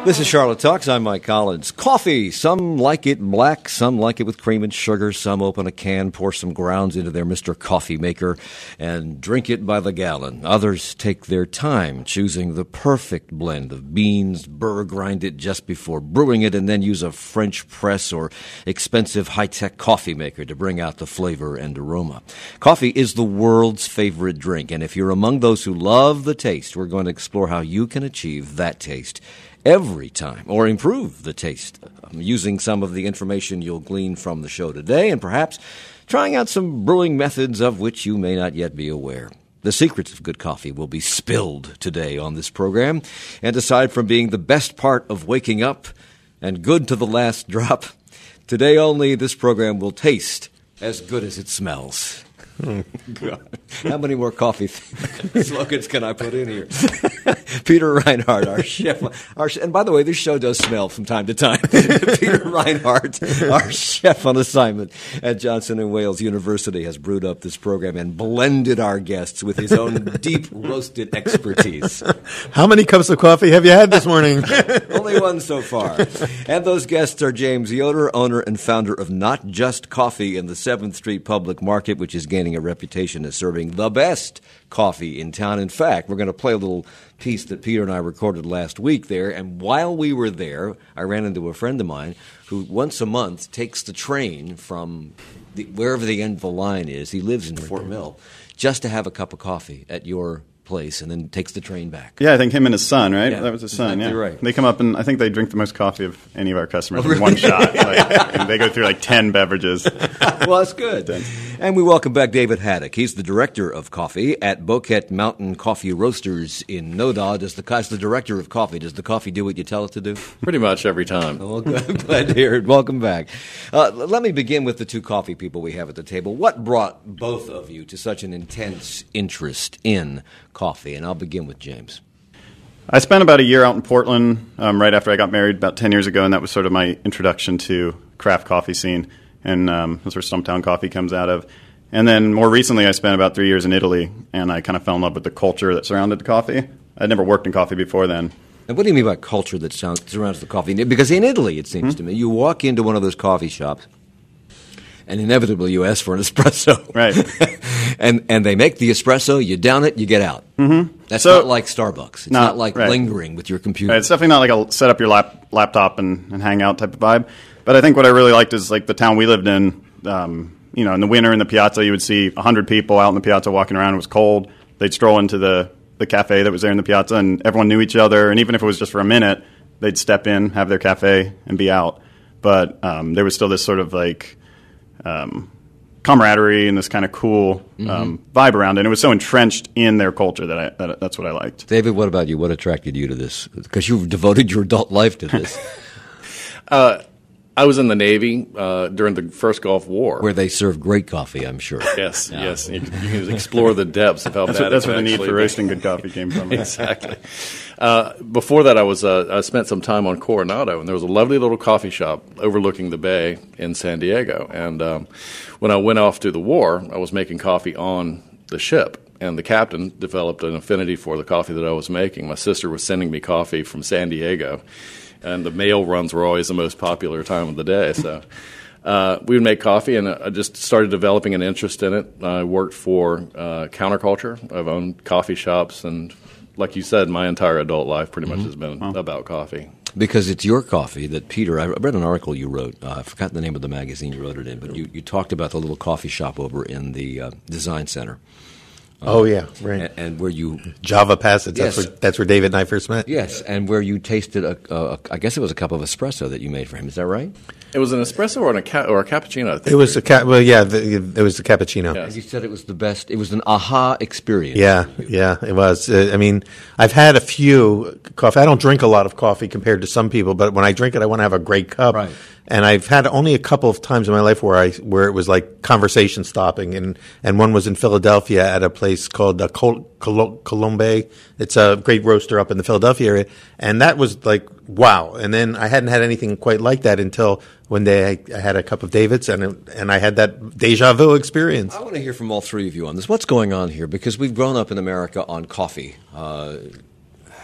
This is Charlotte Talks. I'm Mike Collins. Coffee. Some like it black, some like it with cream and sugar. Some open a can, pour some grounds into their Mr. Coffee Maker, and drink it by the gallon. Others take their time choosing the perfect blend of beans, burr grind it just before brewing it, and then use a French press or expensive high-tech coffee maker to bring out the flavor and aroma. Coffee is the world's favorite drink, and if you're among those who love the taste, we're going to explore how you can achieve that taste every time, or improve the taste, using some of the information you'll glean from the show today, and perhaps trying out some brewing methods of which you may not yet be aware. The secrets of good coffee will be spilled today on this program, and aside from being the best part of waking up and good to the last drop, today only this program will taste as good as it smells. God. How many more coffee slogans can I put in here? Peter Reinhardt, our chef. And by the way, this show does smell from time to time. Peter Reinhardt, our chef on assignment at Johnson & Wales University, has brewed up this program and blended our guests with his own deep roasted expertise. How many cups of coffee have you had this morning? Only one so far. And those guests are James Yoder, owner and founder of Not Just Coffee in the 7th Street Public Market, which is gaining a reputation as serving the best coffee in town. In fact, we're going to play a little piece that Peter and I recorded last week there, and while we were there, I ran into a friend of mine who once a month takes the train from wherever the end of the line is. He lives in Fort Mill, just to have a cup of coffee at your place, and then takes the train back. Yeah, I think him and his son, right? Yeah, that was his son, exactly yeah. Right. They come up, and I think they drink the most coffee of any of our customers in one shot. And they go through like 10 beverages. Well, that's good. And we welcome back David Haddock. He's the director of coffee at Boquet Mountain Coffee Roasters in Noda. As the director of coffee, does the coffee do what you tell it to do? Pretty much every time. Well, glad to hear it. Welcome back. Let me begin with the two coffee people we have at the table. What brought both of you to such an intense interest in coffee? And I'll begin with James. I spent about a year out in Portland right after I got married about 10 years ago, and that was sort of my introduction to craft coffee scene, and that's where Stumptown Coffee comes out of. And then more recently, I spent about 3 years in Italy, and I kind of fell in love with the culture that surrounded the coffee. I'd never worked in coffee before then. And what do you mean by culture that surrounds the coffee? Because in Italy, it seems to me, you walk into one of those coffee shops, and inevitably you ask for an espresso. Right. and they make the espresso, you down it, you get out. Mm-hmm. That's not like Starbucks. It's not like right. lingering with your computer. Right. It's definitely not like a set up your laptop and hang out type of vibe. But I think what I really liked is like the town we lived in, in the winter in the piazza, you would see 100 people out in the piazza walking around. It was cold. They'd stroll into the cafe that was there in the piazza, and everyone knew each other. And even if it was just for a minute, they'd step in, have their cafe, and be out. But there was still this sort of like camaraderie and this kind of cool vibe around it. And it was so entrenched in their culture that that's what I liked. David, what about you? What attracted you to this? Because you've devoted your adult life to this. I was in the Navy during the first Gulf War. Where they serve great coffee, I'm sure. Yes, yes. You can explore the depths of how bad that's where the need for roasting good coffee came from. Exactly. Before that, I spent some time on Coronado, and there was a lovely little coffee shop overlooking the bay in San Diego. And when I went off to the war, I was making coffee on the ship, and the captain developed an affinity for the coffee that I was making. My sister was sending me coffee from San Diego, and the mail runs were always the most popular time of the day. So we would make coffee, and I just started developing an interest in it. I worked for Counterculture. I've owned coffee shops, and like you said, my entire adult life pretty much has been about coffee. Because it's your coffee that Peter, I read an article you wrote. I forgot the name of the magazine you wrote it in, but you talked about the little coffee shop over in the Design Center. Oh, yeah, right. And where you... Java Passage, Yes. That's where David and I first met. Yes, and where you tasted, I guess it was a cup of espresso that you made for him. Is that right? It was an espresso or a cappuccino, I think. It was it was the cappuccino. Yeah. And you said it was the best. It was an aha experience. Yeah, it was. I've had a few coffee. I don't drink a lot of coffee compared to some people, but when I drink it, I want to have a great cup. Right. And I've had only a couple of times in my life where it was like conversation stopping, and one was in Philadelphia at a place called Colombe. It's a great roaster up in the Philadelphia area, and that was like wow. And then I hadn't had anything quite like that until one day I had a cup of David's, and I had that deja vu experience. I want to hear from all three of you on this. What's going on here? Because we've grown up in America on coffee.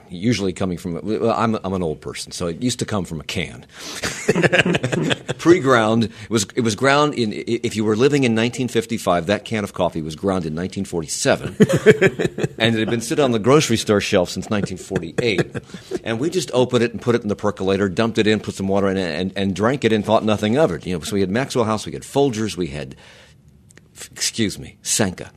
usually coming from, well, I'm an old person, so it used to come from a can. Pre-ground, it was ground in, if you were living in 1955, that can of coffee was ground in 1947. And it had been sitting on the grocery store shelf since 1948. And we just opened it and put it in the percolator, dumped it in, put some water in it, and drank it and thought nothing of it. So we had Maxwell House, we had Folgers, we had, Sanka.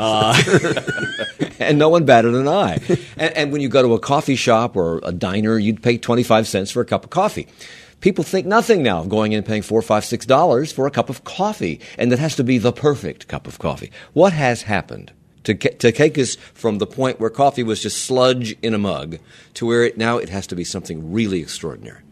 And no one batted an eye. And when you go to a coffee shop or a diner, you'd pay 25 cents for a cup of coffee. People think nothing now of going in and paying $4, $5, $6 for a cup of coffee, and that has to be the perfect cup of coffee. What has happened to take us from the point where coffee was just sludge in a mug to where now it has to be something really extraordinary?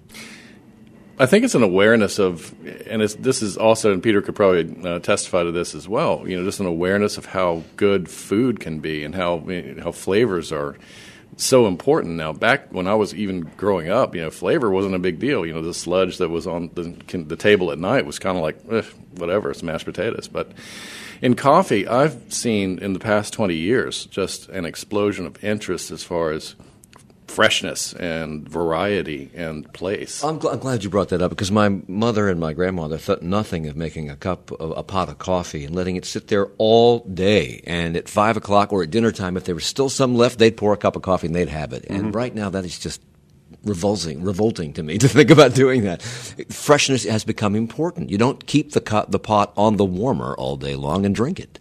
I think it's an awareness of, and this is also, and Peter could probably testify to this as well, just an awareness of how good food can be and how flavors are so important now. Back when I was even growing up, flavor wasn't a big deal. The sludge that was on the table at night was kind of like, whatever, it's mashed potatoes. But in coffee, I've seen in the past 20 years just an explosion of interest as far as freshness and variety and place. I'm glad you brought that up, because my mother and my grandmother thought nothing of making a pot of coffee and letting it sit there all day. And at 5 o'clock or at dinner time, if there was still some left, they'd pour a cup of coffee and they'd have it. Mm-hmm. And right now, that is just revolting to me to think about doing that. Freshness has become important. You don't keep the pot on the warmer all day long and drink it.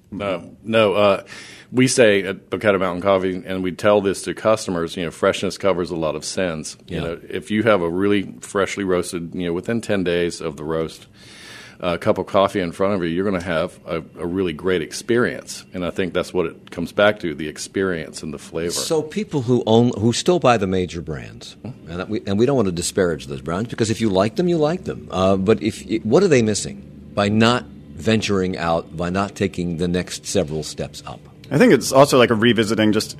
No. We say at Boquete Mountain Coffee, and we tell this to customers, freshness covers a lot of sins. Yeah. If you have a really freshly roasted, within 10 days of the roast, cup of coffee in front of you, you're going to have a really great experience. And I think that's what it comes back to, the experience and the flavor. So people who still buy the major brands, and we don't want to disparage those brands, because if you like them, you like them. But what are they missing by not venturing out, by not taking the next several steps up? I think it's also like a revisiting just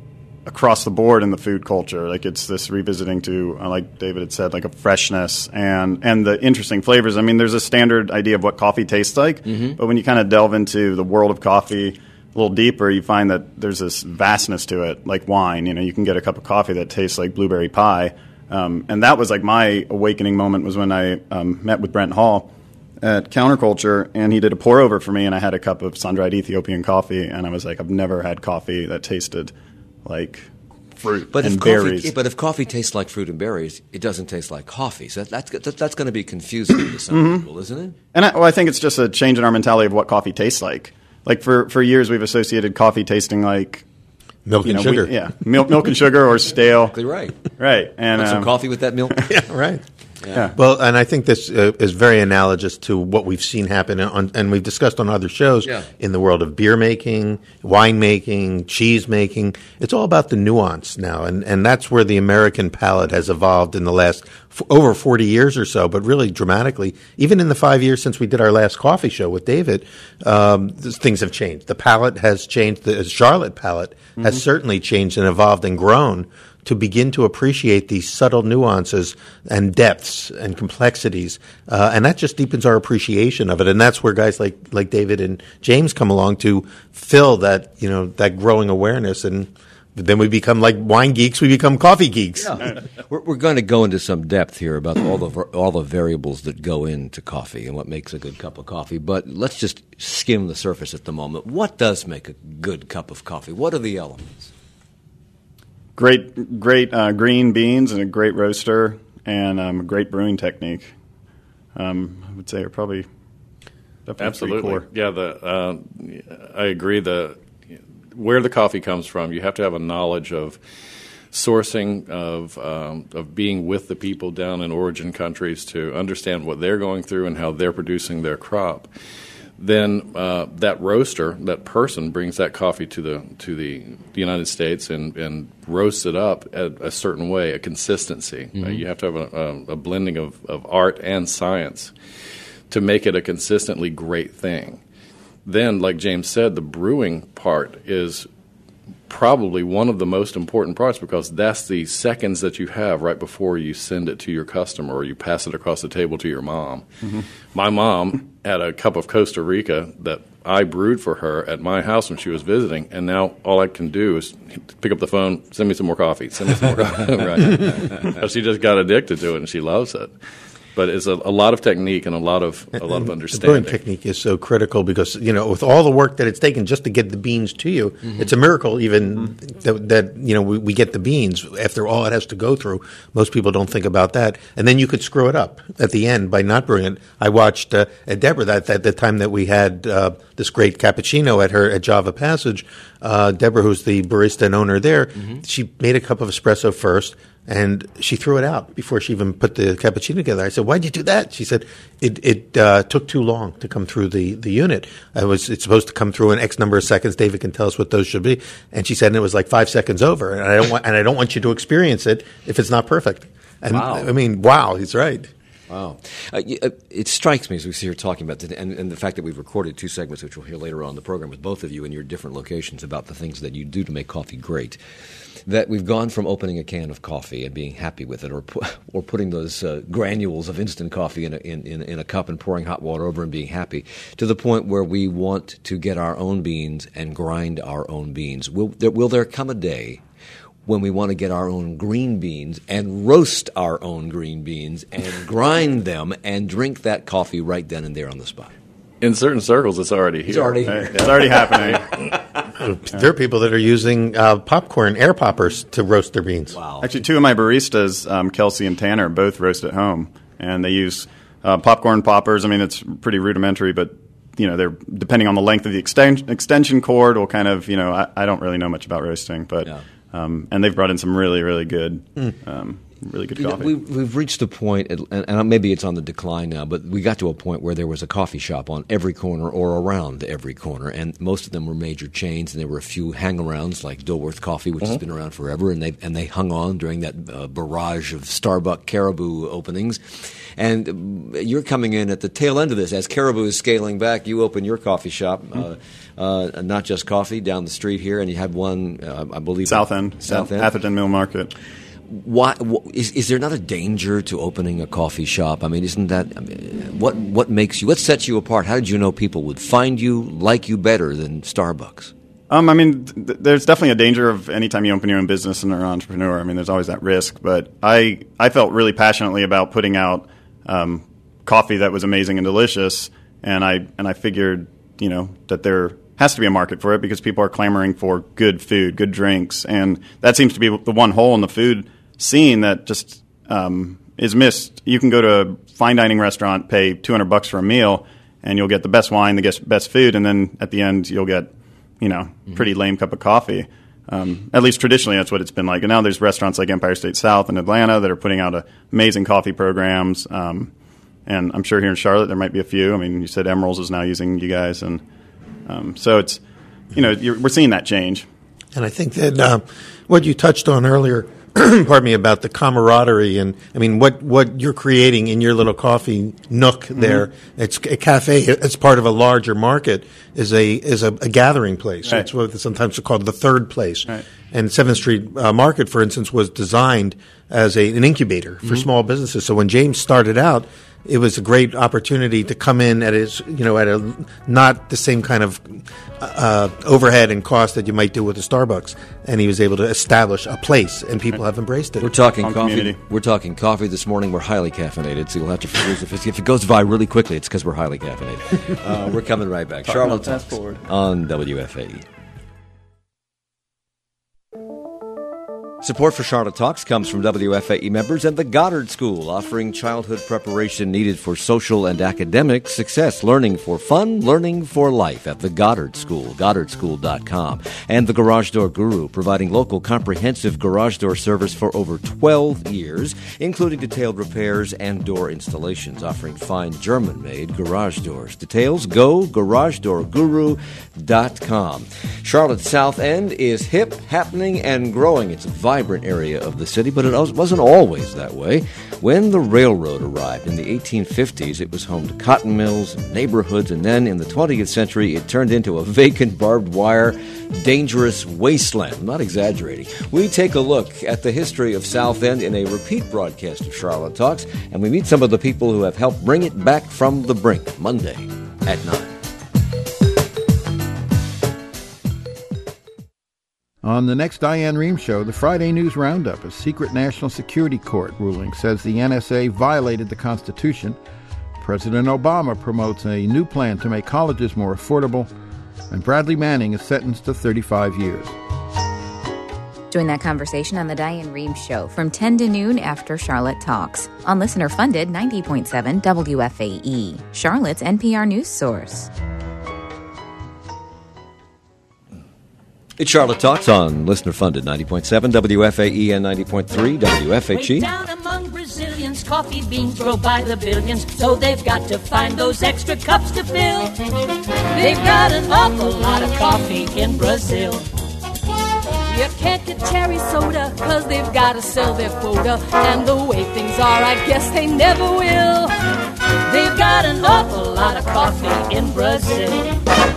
across the board in the food culture. Like it's this revisiting to, like David had said, like a freshness and the interesting flavors. I mean, there's a standard idea of what coffee tastes like, mm-hmm. but when you kind of delve into the world of coffee a little deeper, you find that there's this vastness to it, like wine. You can get a cup of coffee that tastes like blueberry pie. And that was like my awakening moment was when I met with Brent Hall at Counterculture, and he did a pour over for me, and I had a cup of sun-dried Ethiopian coffee, and I was like, I've never had coffee that tasted like fruit and berries. But if coffee tastes like fruit and berries, it doesn't taste like coffee. So that's going to be confusing to some mm-hmm. people, isn't it? And I think it's just a change in our mentality of what coffee tastes like. Like for years, we've associated coffee tasting like milk and sugar. Milk and sugar or stale. Exactly right. Right. And want some coffee with that milk? Yeah, right. Yeah. Well, and I think this is very analogous to what we've seen happen, and we've discussed on other shows in the world of beer making, wine making, cheese making. It's all about the nuance now, and that's where the American palate has evolved in the last over 40 years or so, but really dramatically. Even in the 5 years since we did our last coffee show with David, things have changed. The palate has changed. The Charlotte palate mm-hmm. has certainly changed and evolved and grown to begin to appreciate these subtle nuances and depths and complexities. And that just deepens our appreciation of it. And that's where guys like David and James come along to fill that, that growing awareness. And then we become like wine geeks, we become coffee geeks. Yeah. We're going to go into some depth here about all the variables that go into coffee and what makes a good cup of coffee. But let's just skim the surface at the moment. What does make a good cup of coffee? What are the elements? Great green beans and a great roaster and a great brewing technique. I would say are probably definitely absolutely core. Yeah. I agree. Where the coffee comes from, you have to have a knowledge of sourcing, of being with the people down in origin countries to understand what they're going through and how they're producing their crop. Then that roaster, that person, brings that coffee to the United States and roasts it up a certain way, a consistency. Mm-hmm. You have to have a blending of art and science to make it a consistently great thing. Then, like James said, the brewing part is probably one of the most important parts because that's the seconds that you have right before you send it to your customer or you pass it across the table to your mom. Mm-hmm. My mom had a cup of Costa Rica that I brewed for her at my house when she was visiting, and now all I can do is pick up the phone, send me some more coffee, send me some more coffee. Right. She just got addicted to it, and she loves it. But it's a lot of technique and a lot of understanding. The brewing technique is so critical because, with all the work that it's taken just to get the beans to you, it's a miracle even that we get the beans after all it has to go through. Most people don't think about that. And then you could screw it up at the end by not brewing it. I watched at Deborah at the time that we had this great cappuccino at Java Passage. Deborah, who's the barista and owner there, she made a cup of espresso first. And she threw it out before she even put the cappuccino together. I said, "Why'd you do that?" She said, "It took too long to come through the unit. It's supposed to come through in X number of seconds. David can tell us what those should be." And she said, "And it was like 5 seconds over." And I don't want you to experience it if it's not perfect. And wow. I mean, wow, he's right. Wow. It strikes me as we sit here talking about it, and the fact that we've recorded 2 segments, which we'll hear later on in the program with both of you in your different locations about the things that you do to make coffee great, that we've gone from opening a can of coffee and being happy with it, or putting those granules of instant coffee in a cup and pouring hot water over and being happy, to the point where we want to get our own beans and grind our own beans. Will there come a day when we want to get our own green beans and roast our own green beans and grind them and drink that coffee right then and there on the spot? In certain circles, it's already here. It's already here. It's already happening. There are people that are using popcorn air poppers to roast their beans. Wow. Actually, 2 of my baristas, Kelsey and Tanner, both roast at home, and they use popcorn poppers. I mean, it's pretty rudimentary, but they're depending on the length of the extension cord. Will kind of I don't really know much about roasting, but and they've brought in some really really good. Really good coffee. We've reached a point, and maybe it's on the decline now, but we got to a point where there was a coffee shop on every corner or around every corner, and most of them were major chains, and there were a few hang-arounds like Dilworth Coffee, which has been around forever, and they hung on during that barrage of Starbucks Caribou openings. And you're coming in at the tail end of this. As Caribou is scaling back, you open your coffee shop, Not Just Coffee, down the street here, and you had one, I believe... South End. Atherton Mill Market. Why is there not a danger to opening a coffee shop? I mean, isn't that what makes you? What sets you apart? How did you know people would find you, like you better than Starbucks? I mean, there's definitely a danger of any time you open your own business and are an entrepreneur. I mean, there's always that risk. But I felt really passionately about putting out coffee that was amazing and delicious, and I figured that there has to be a market for it because people are clamoring for good food, good drinks, and that seems to be the one hole in the food scene that just is missed. You can go to a fine dining restaurant, pay $200 for a meal, and you'll get the best wine, the best food, and then at the end you'll get pretty lame cup of coffee. At least traditionally that's what it's been like. And now there's restaurants like Empire State South in Atlanta that are putting out amazing coffee programs, and I'm sure here in Charlotte there might be a few. I mean, you said Emerald's is now using you guys, and so it's we're seeing that change. And I think that what you touched on earlier, pardon me, about the camaraderie, and I mean what you're creating in your little coffee nook there. It's a cafe. It's part of a larger market. Is a gathering place. Right. It's what sometimes called the third place. Right. And 7th Street Market, for instance, was designed as an incubator for small businesses. So when James started out, it was a great opportunity to come in at a not the same kind of overhead and cost that you might do with a Starbucks, and he was able to establish a place, and people have embraced it. We're talking coffee. Community. We're talking coffee this morning. We're highly caffeinated, so you'll have to forgive us if it goes by really quickly. It's because we're highly caffeinated. We're coming right back. Charlotte Talks on WFAE. Support for Charlotte Talks comes from WFAE members and the Goddard School, offering childhood preparation needed for social and academic success. Learning for fun, learning for life at the Goddard School, GoddardSchool.com. And the Garage Door Guru, providing local comprehensive garage door service for over 12 years, including detailed repairs and door installations, offering fine German-made garage doors. Details, go GarageDoorGuru.com. Charlotte's South End is hip, happening, and growing. It's a vibrant area of the city, but it wasn't always that way. When the railroad arrived in the 1850s, it was home to cotton mills and neighborhoods, and then in the 20th century, it turned into a vacant barbed wire, dangerous wasteland. I'm not exaggerating. We take a look at the history of South End in a repeat broadcast of Charlotte Talks, and we meet some of the people who have helped bring it back from the brink, Monday at 9. On the next Diane Rehm Show, the Friday News Roundup, a secret national security court ruling says the NSA violated the Constitution. President Obama promotes a new plan to make colleges more affordable, and Bradley Manning is sentenced to 35 years. Join that conversation on the Diane Rehm Show from 10 to noon after Charlotte Talks on listener-funded 90.7 WFAE, Charlotte's NPR news source. It's Charlotte Talks on listener-funded 90.7 WFAE and 90.3 WFHE. Way down among Brazilians, coffee beans grow by the billions, so they've got to find those extra cups to fill. They've got an awful lot of coffee in Brazil. You can't get cherry soda, 'cause they've got to sell their quota, and the way things are, I guess they never will. They've got an awful lot of coffee in Brazil.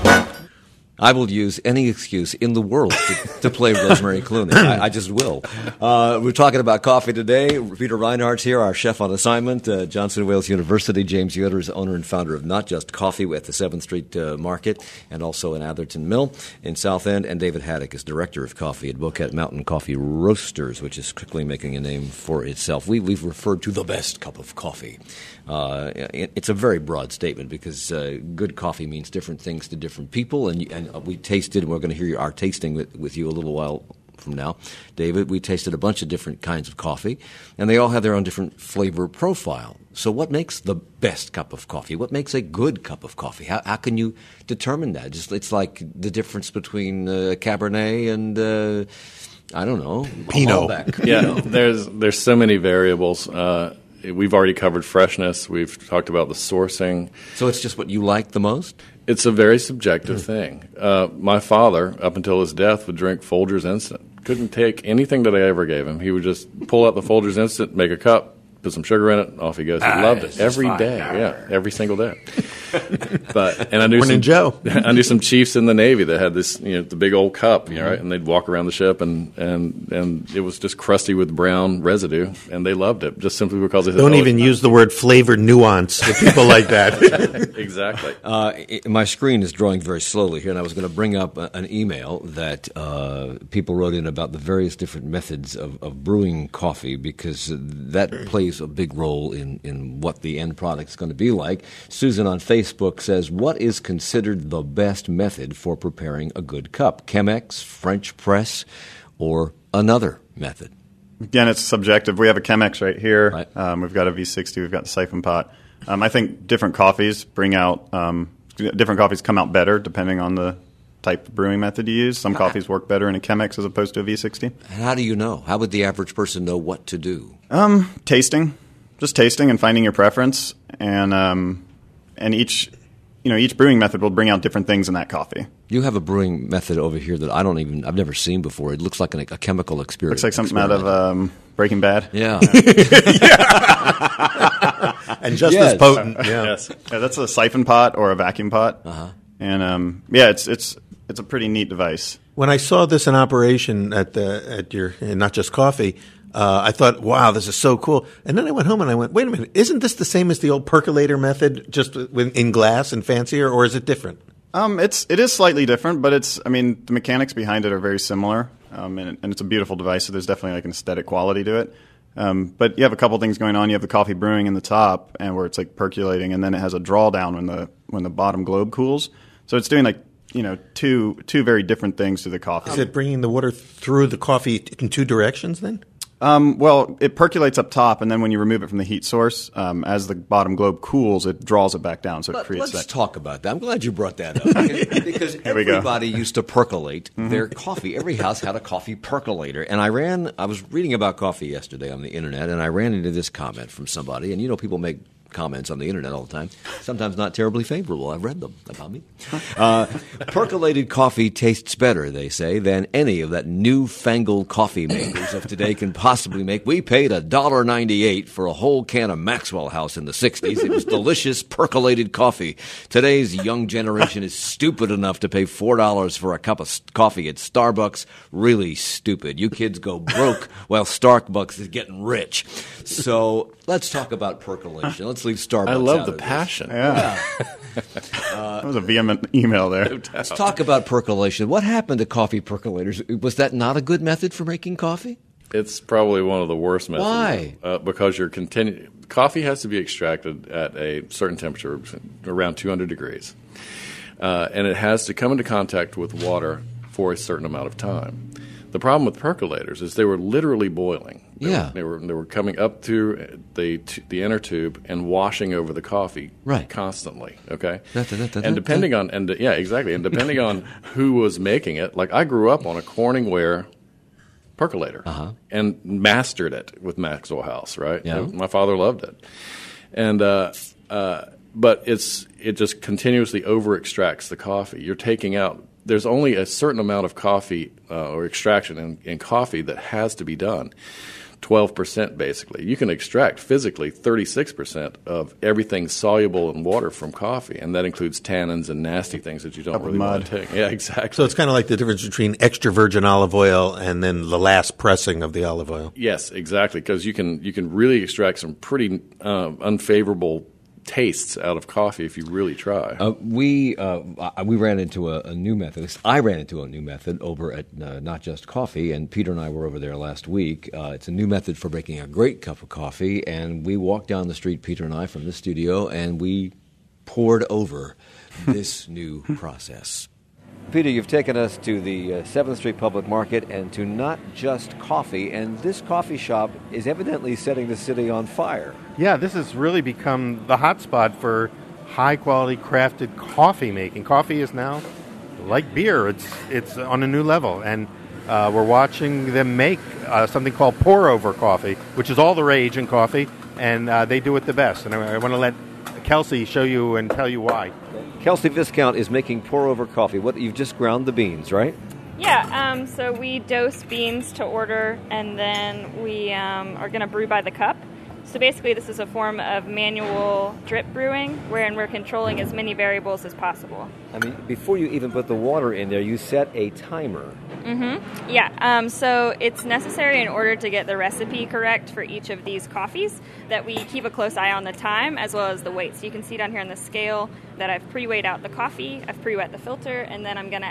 I will use any excuse in the world to play Rosemary Clooney. I just will. We're talking about coffee today. Peter Reinhardt's here, our chef on assignment. Johnson Wales University. James Yoder is owner and founder of Not Just Coffee at the 7th Street Market and also in Atherton Mill in South End. And David Haddock is director of coffee at Boquet Mountain Coffee Roasters, which is quickly making a name for itself. We've referred to the best cup of coffee. It's a very broad statement because good coffee means different things to different people, and we tasted, and we're going to hear our tasting with you a little while from now, David. We tasted a bunch of different kinds of coffee, and they all have their own different flavor profile. So what makes the best cup of coffee? What makes a good cup of coffee? How can you determine that? It's like the difference between Cabernet and, I don't know, Pinot. Malbec. Yeah, there's so many variables. We've already covered freshness. We've talked about the sourcing. So it's just what you like the most? It's a very subjective thing. My father, up until his death, would drink Folgers Instant. Couldn't take anything that I ever gave him. He would just pull out the Folgers Instant, make a cup, put some sugar in it, and off he goes. He loved it every day. Yeah, every single day. And I knew Morning, Joe. I knew some chiefs in the Navy that had this, the big old cup, right? And they'd walk around the ship, and it was just crusty with brown residue, and they loved it just simply because they said, Don't even use the word flavor nuance with people like that. Exactly. My screen is drawing very slowly here, and I was going to bring up an email that people wrote in about the various different methods of brewing coffee, because that plays a big role in what the end product is going to be like. Susan on Facebook says, what is considered the best method for preparing a good cup? Chemex, French press, or another method? Again, it's subjective. We have a Chemex right here. Right. We've got a V60. We've got the siphon pot. I think different coffees come out better depending on the type of brewing method you use. Some coffees work better in a Chemex as opposed to a V60. How do you know? How would the average person know what to do? Tasting. Just tasting and finding your preference. And each brewing method will bring out different things in that coffee. You have a brewing method over here that I've never seen before. It looks like a chemical experience. Looks like something out of Breaking Bad. Yeah. And just as potent. Yeah. Yes. Yeah, that's a siphon pot or a vacuum pot. Uh-huh. And it's a pretty neat device. When I saw this in operation at your Not Just Coffee, I thought, wow, this is so cool. And then I went home and I went, wait a minute, isn't this the same as the old percolator method, just in glass and fancier, or is it different? It is slightly different, but the mechanics behind it are very similar, and it's a beautiful device. So there's definitely like an aesthetic quality to it. But you have a couple things going on. You have the coffee brewing in the top, and where it's like percolating, and then it has a drawdown when the bottom globe cools. So it's doing two very different things to the coffee. Is it bringing the water through the coffee in two directions then? Well, it percolates up top, and then when you remove it from the heat source, as the bottom globe cools, it draws it back down. So it creates Let's talk about that. I'm glad you brought that up. Because everybody used to percolate their coffee. Every house had a coffee percolator. And I was reading about coffee yesterday on the internet, and I ran into this comment from somebody. And people make comments on the internet all the time. Sometimes not terribly favorable. I've read them about me. Percolated coffee tastes better, they say, than any of that newfangled coffee makers of today can possibly make. We paid $1.98 for a whole can of Maxwell House in the 60s. It was delicious percolated coffee. Today's young generation is stupid enough to pay $4 for a cup of coffee at Starbucks. Really stupid. You kids go broke while Starbucks is getting rich. So let's talk about percolation. Let's leave Starbucks I love out the of this. passion. Yeah. That was a vehement email there. Let's talk about percolation. What happened to coffee percolators? Was that not a good method for making coffee? It's probably one of the worst methods. Why? Because coffee has to be extracted at a certain temperature, around 200 degrees. And it has to come into contact with water for a certain amount of time. The problem with percolators is they were literally boiling. They were coming up through the inner tube and washing over the coffee constantly. Okay, and depending on depending on who was making it, like I grew up on a Corningware percolator and mastered it with Maxwell House. Right, my father loved it, and but it just continuously over extracts the coffee. You're taking out. There's only a certain amount of coffee or extraction in coffee that has to be done, 12% basically. You can extract physically 36% of everything soluble in water from coffee, and that includes tannins and nasty things that you don't really want to take. Yeah, exactly. So it's kind of like the difference between extra virgin olive oil and then the last pressing of the olive oil. Yes, exactly, because you can really extract some pretty unfavorable tastes out of coffee if you really try. We ran into a new method. I ran into a new method over at Not Just Coffee, and Peter and I were over there last week. It's a new method for making a great cup of coffee, and we walked down the street, Peter and I, from the studio, and we poured over this new process. Peter, you've taken us to the 7th Street Public Market and to Not Just Coffee, and this coffee shop is evidently setting the city on fire. Yeah, this has really become the hotspot for high-quality crafted coffee making. Coffee is now, like beer, it's on a new level, and we're watching them make something called pour-over coffee, which is all the rage in coffee, and they do it the best. And I want to let Kelsey show you and tell you why. Kelsey Viscount is making pour-over coffee. You've just ground the beans, right? Yeah, so we dose beans to order, and then we are going to brew by the cup. So basically this is a form of manual drip brewing, wherein we're controlling as many variables as possible. I mean, before you even put the water in there, you set a timer. Mm-hmm. Yeah, so it's necessary in order to get the recipe correct for each of these coffees that we keep a close eye on the time as well as the weight. So you can see down here on the scale that I've pre-weighed out the coffee, I've pre-wet the filter, and then I'm going to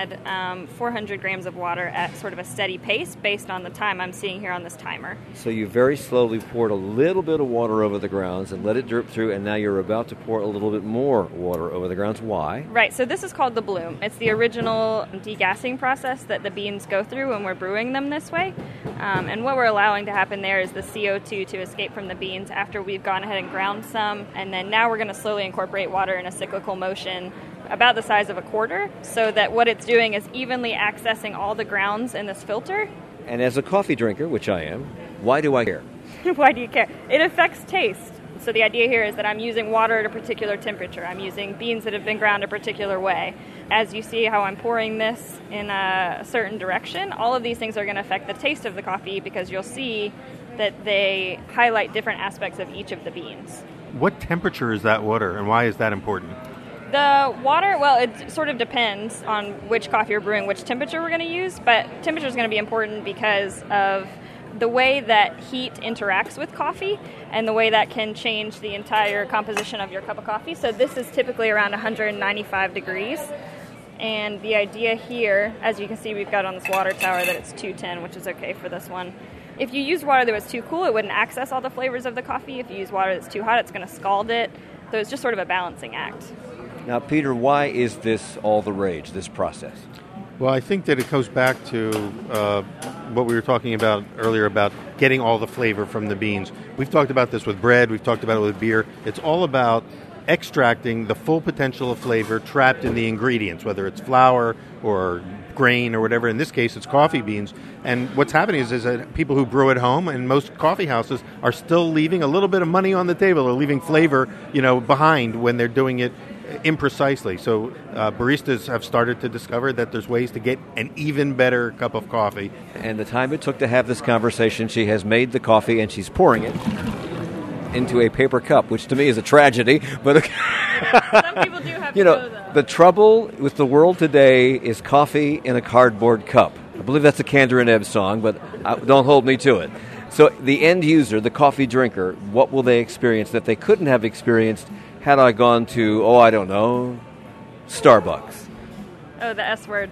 add 400 grams of water at sort of a steady pace based on the time I'm seeing here on this timer. So you very slowly poured a little bit of water over the grounds and let it drip through, and now you're about to pour a little bit more water over the grounds. Why? Right, so this is called the bloom. It's the original degassing process that the beans go through when we're brewing them this way. And what we're allowing to happen there is the CO2 to escape from the beans after we've gone ahead and ground some, and then now we're going to slowly incorporate water in a cyclical motion about the size of a quarter, so that what it's doing is evenly accessing all the grounds in this filter. And as a coffee drinker, which I am, why do I care? Why do you care? It affects taste. So the idea here is that I'm using water at a particular temperature. I'm using beans that have been ground a particular way. As you see how I'm pouring this in a certain direction, all of these things are going to affect the taste of the coffee because you'll see that they highlight different aspects of each of the beans. What temperature is that water, and why is that important? The water, well, it sort of depends on which coffee you're brewing, which temperature we're going to use, but temperature is going to be important because of the way that heat interacts with coffee and the way that can change the entire composition of your cup of coffee. So this is typically around 195 degrees. And the idea here, as you can see, we've got on this water tower that it's 210, which is okay for this one. If you use water that was too cool, it wouldn't access all the flavors of the coffee. If you use water that's too hot, it's going to scald it. So it's just sort of a balancing act. Now, Peter, why is this all the rage, this process? Well, I think that it goes back to what we were talking about earlier about getting all the flavor from the beans. We've talked about this with bread. We've talked about it with beer. It's all about extracting the full potential of flavor trapped in the ingredients, whether it's flour or grain or whatever. In this case, it's coffee beans. And what's happening is that people who brew at home and most coffee houses are still leaving a little bit of money on the table or leaving flavor, behind when they're doing it imprecisely. So baristas have started to discover that there's ways to get an even better cup of coffee. And the time it took to have this conversation, she has made the coffee and she's pouring it into a paper cup, which to me is a tragedy. But some people do have to go, though. The trouble with the world today is coffee in a cardboard cup. I believe that's a Kander and Ebb song, but don't hold me to it. So the end user, the coffee drinker, what will they experience that they couldn't have experienced had I gone to, I don't know, Starbucks? Oh, the S word.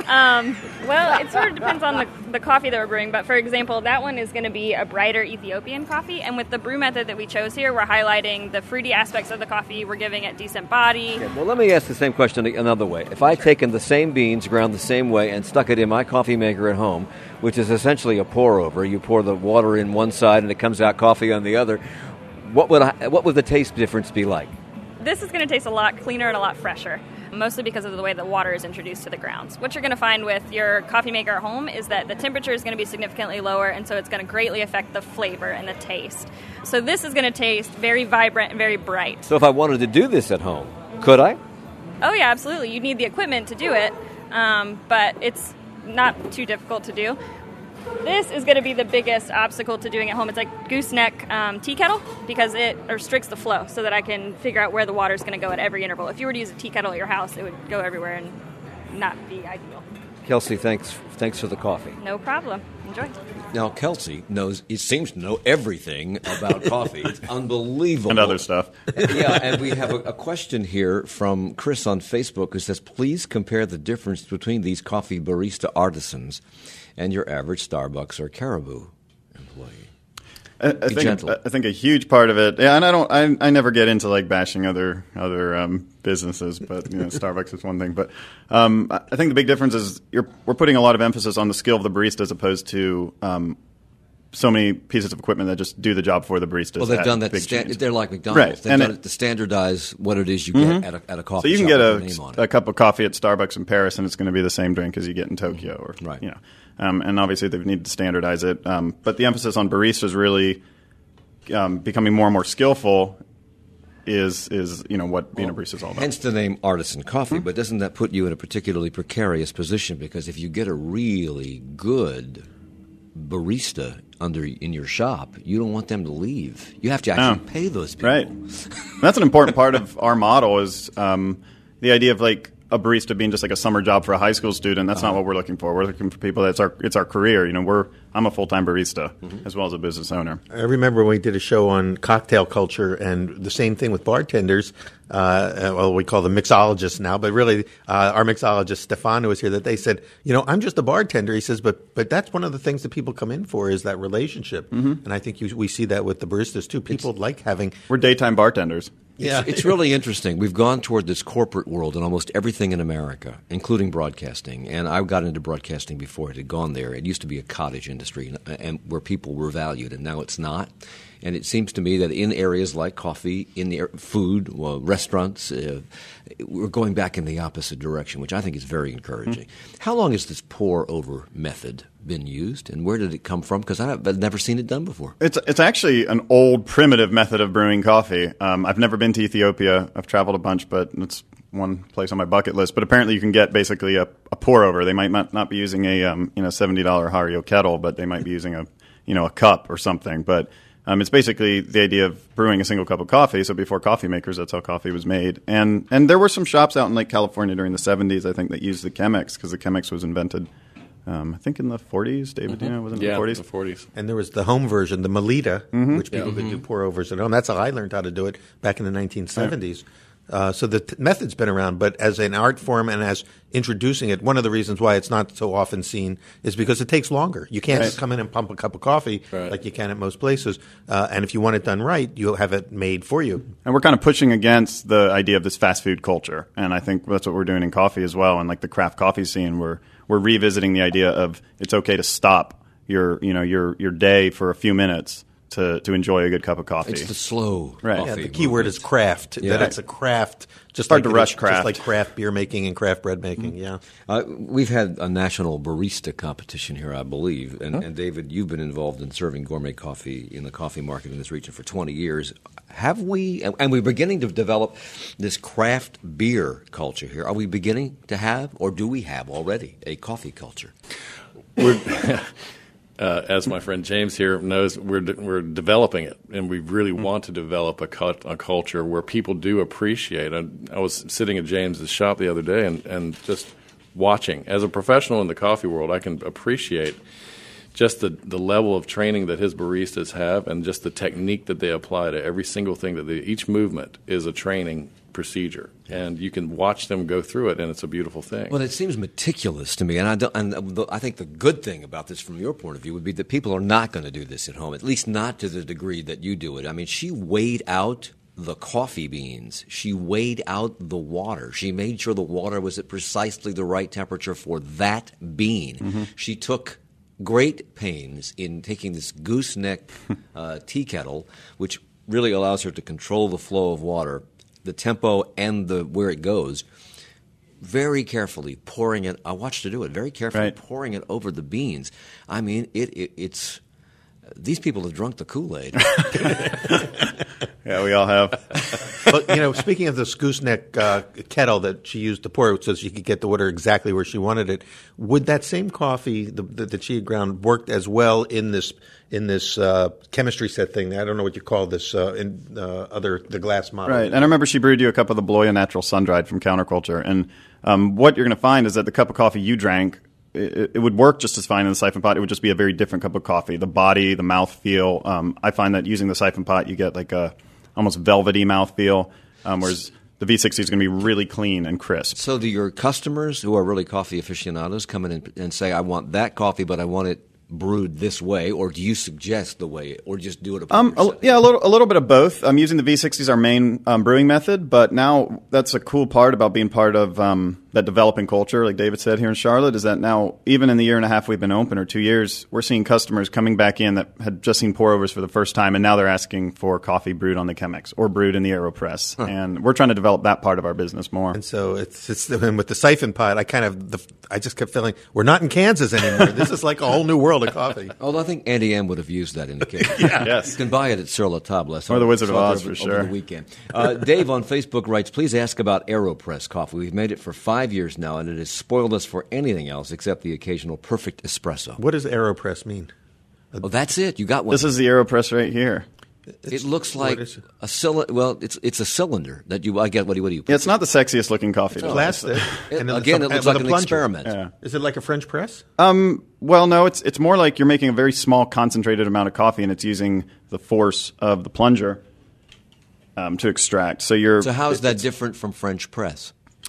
Well, it sort of depends on the coffee that we're brewing, but for example, that one is going to be a brighter Ethiopian coffee, and with the brew method that we chose here, we're highlighting the fruity aspects of the coffee, we're giving it decent body. Okay, well, let me ask the same question another way. If I'd taken the same beans, ground the same way, and stuck it in my coffee maker at home, which is essentially a pour-over, you pour the water in one side and it comes out coffee on the other, what would the taste difference be like? This is going to taste a lot cleaner and a lot fresher, mostly because of the way the water is introduced to the grounds. What you're going to find with your coffee maker at home is that the temperature is going to be significantly lower, and so it's going to greatly affect the flavor and the taste. So this is going to taste very vibrant and very bright. So if I wanted to do this at home, could I? Oh, yeah, absolutely. You need the equipment to do it, but it's not too difficult to do. This is going to be the biggest obstacle to doing at home. It's like gooseneck tea kettle because it restricts the flow so that I can figure out where the water is going to go at every interval. If you were to use a tea kettle at your house, it would go everywhere and not be ideal. Kelsey, thanks for the coffee. No problem. Enjoy. Now, Kelsey seems to know everything about coffee. It's unbelievable. And other stuff. Yeah, and we have a question here from Chris on Facebook who says, please compare the difference between these coffee barista artisans and your average Starbucks or Caribou employee. I think a huge part of it, and I never get into like bashing other businesses, but Starbucks is one thing. But I think the big difference is we're putting a lot of emphasis on the skill of the barista as opposed to so many pieces of equipment that just do the job for the baristas. Well, they've done that. They're like McDonald's. Right. They've done it to standardize what it is you get at a coffee shop. So you can get a cup of coffee at Starbucks in Paris, and it's going to be the same drink as you get in Tokyo, or right. And obviously they need to standardize it. But the emphasis on baristas really becoming more and more skillful is what being a barista is all about. Hence the name Artisan Coffee. But doesn't that put you in a particularly precarious position? Because if you get a really good barista in your shop, you don't want them to leave. You have to actually pay those people. Right. That's an important part of our model is the idea of like a barista being just like a summer job for a high school student. That's not what we're looking for. We're looking for people it's our career. I'm a full-time barista as well as a business owner. I remember when we did a show on cocktail culture and the same thing with bartenders. We call them mixologists now, but really our mixologist Stefano was here. That they said, I'm just a bartender. He says, but that's one of the things that people come in for is that relationship. And I think we see that with the baristas too. People like having. We're daytime bartenders. Yeah, it's really interesting. We've gone toward this corporate world in almost everything in America, including broadcasting. And I got into broadcasting before it had gone there. It used to be a cottage industry and where people were valued, and now it's not. And it seems to me that in areas like coffee, in the food, restaurants, we're going back in the opposite direction, which I think is very encouraging. How long has this pour-over method been used, and where did it come from? Because I've never seen it done before. It's actually an old, primitive method of brewing coffee. I've never been to Ethiopia. I've traveled a bunch, but it's one place on my bucket list. But apparently you can get basically a pour-over. They might not be using a $70 Hario kettle, but they might be using a cup or something. But it's basically the idea of brewing a single cup of coffee. So before coffee makers, that's how coffee was made. And there were some shops out in Lake California during the 70s, I think, that used the Chemex because the Chemex was invented, I think, in the 40s. David, wasn't it the 40s? Yeah, the 40s. And there was the home version, the Melita, which people could do pour-overs at home. That's how I learned how to do it back in the 1970s. So the method's been around, but as an art form and as introducing it, one of the reasons why it's not so often seen is because it takes longer. You can't just come in and pump a cup of coffee like you can at most places. And if you want it done right, you'll have it made for you. And we're kind of pushing against the idea of this fast food culture. And I think that's what we're doing in coffee as well. And like the craft coffee scene, we're revisiting the idea of it's okay to stop your day for a few minutes to enjoy a good cup of coffee. It's the slow Right. coffee. Yeah, the key word is craft. Yeah. That it's a craft. Just Hard like to rush just craft. like craft beer making and craft bread making. Yeah. We've had a national barista competition here, I believe. And David, you've been involved in serving gourmet coffee in the coffee market in this region for 20 years. Have we, and we're beginning to develop this craft beer culture here. Are we beginning to have, or do we have already, a coffee culture? As my friend James here knows, we're developing it, and we really want to develop a culture where people do appreciate. I was sitting at James's shop the other day and just watching. As a professional in the coffee world, I can appreciate just the level of training that his baristas have, and just the technique that they apply to every single thing that each movement is a training procedure, and you can watch them go through it, and it's a beautiful thing. Well, it seems meticulous to me, and I think the good thing about this, from your point of view, would be that people are not going to do this at home, at least not to the degree that you do it. I mean, she weighed out the coffee beans. She weighed out the water. She made sure the water was at precisely the right temperature for that bean. Mm-hmm. She took great pains in taking this gooseneck tea kettle, which really allows her to control the flow of water, the tempo, and where it goes, very carefully pouring it. I watched her do it very carefully, right. Pouring it over the beans. I mean, it's these people have drunk the Kool-Aid. Yeah, we all have. But, speaking of this gooseneck kettle that she used to pour it so she could get the water exactly where she wanted it, would that same coffee that she had ground worked as well in this chemistry set thing? I don't know what you call this the glass model. Right, and I remember she brewed you a cup of the Bloya Natural Sun-Dried from Counterculture, and what you're going to find is that the cup of coffee you drank, it would work just as fine in the siphon pot. It would just be a very different cup of coffee. The body, the mouthfeel. I find that using the siphon pot, you get like a almost velvety mouthfeel, whereas the V60 is going to be really clean and crisp. So do your customers, who are really coffee aficionados, come in and say, I want that coffee, but I want it brewed this way, or do you suggest the way, or just do it upon yourself? Yeah, a little bit of both. I'm using the V60 as our main brewing method, but now that's a cool part about being part of that developing culture, like David said here in Charlotte, is that now, even in the year and a half we've been open, or 2 years, we're seeing customers coming back in that had just seen pour-overs for the first time, and now they're asking for coffee brewed on the Chemex or brewed in the AeroPress. Huh. And we're trying to develop that part of our business more. And so and with the siphon pot, I just kept feeling, we're not in Kansas anymore. This is like a whole new world of coffee. Although I think Andy M would have used that indicator. Yeah. Yes. You can buy it at Sur La Table. Or the Wizard of Oz, over, for sure. Over the weekend. Dave on Facebook writes, please ask about AeroPress coffee. We've made it for 5 years now, and it has spoiled us for anything else except the occasional perfect espresso. What does AeroPress mean? Oh, that's it. You got one. This is the AeroPress right here. It looks like a cylinder. Well, it's a cylinder that you. I get. What do you? Yeah, it's not the sexiest looking coffee. It's plastic. It looks like an experiment. Yeah. Is it like a French press? Well, no. It's more like you're making a very small, concentrated amount of coffee, and it's using the force of the plunger to extract. So how is that different from French press?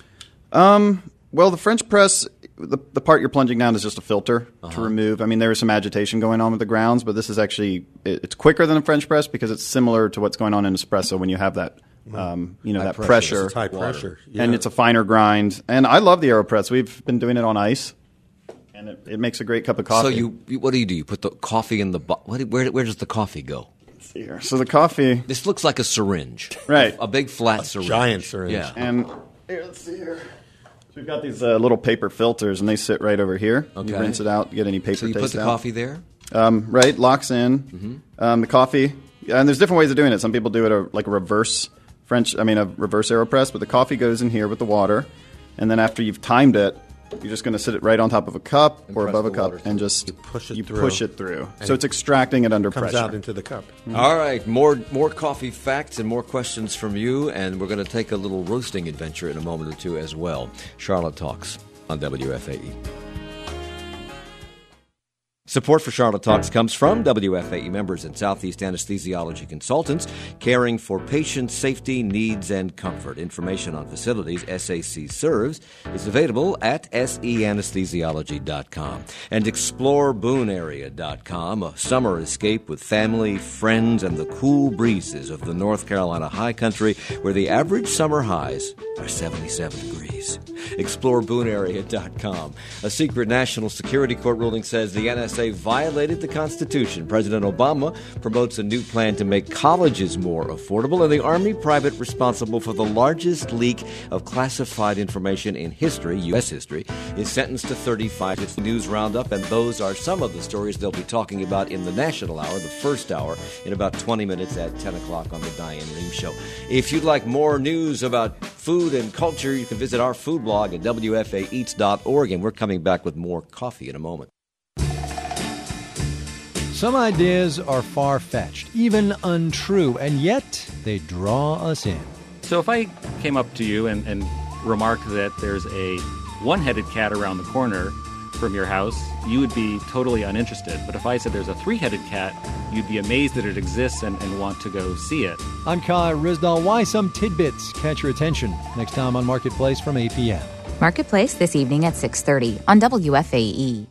Well, the French press, the part you're plunging down is just a filter to remove. I mean, there is some agitation going on with the grounds, but this is actually, it's quicker than a French press because it's similar to what's going on in espresso when you have that, that pressure. It's high pressure. Yeah. And it's a finer grind. And I love the AeroPress. We've been doing it on ice, and it makes a great cup of coffee. So what do? You put the coffee in the, where does the coffee go? Let's see here. So the coffee. This looks like a syringe. Right. A big flat syringe. Giant syringe. Yeah. And here, let's see here. So we've got these little paper filters, and they sit right over here. Okay. You rinse it out, get any paper taste out. So you put the coffee there? Right, locks in. Mm-hmm. The coffee, and there's different ways of doing it. Some people do it like a reverse reverse AeroPress, but the coffee goes in here with the water, and then after you've timed it, you're just going to sit it right on top of a cup or above a cup and just push it through. So it's extracting it under pressure. Comes out into the cup. Mm-hmm. All right, more coffee facts and more questions from you, and we're going to take a little roasting adventure in a moment or two as well. Charlotte Talks on WFAE. Support for Charlotte Talks comes from WFAE members and Southeast Anesthesiology Consultants, caring for patient safety, needs, and comfort. Information on facilities SAC serves is available at seanesthesiology.com. And ExploreBooneArea.com, a summer escape with family, friends, and the cool breezes of the North Carolina high country, where the average summer highs are 77 degrees. ExploreBooneArea.com. A secret national security court ruling says the NSA violated the Constitution. President Obama promotes a new plan to make colleges more affordable, and the Army private responsible for the largest leak of classified information in history, U.S. history, is sentenced to 35. It's the News Roundup, and those are some of the stories they'll be talking about in the National Hour, the first hour, in about 20 minutes at 10 o'clock on the Diane Rehm Show. If you'd like more news about food and culture, you can visit our food blog at WFAEats.org, and we're coming back with more coffee in a moment. Some ideas are far-fetched, even untrue, and yet they draw us in. So if I came up to you and remarked that there's a one-headed cat around the corner from your house, you would be totally uninterested. But if I said there's a three-headed cat, you'd be amazed that it exists and want to go see it. I'm Kai Rizdal. Why some tidbits catch your attention? Next time on Marketplace from 8 p.m. Marketplace this evening at 6:30 on WFAE.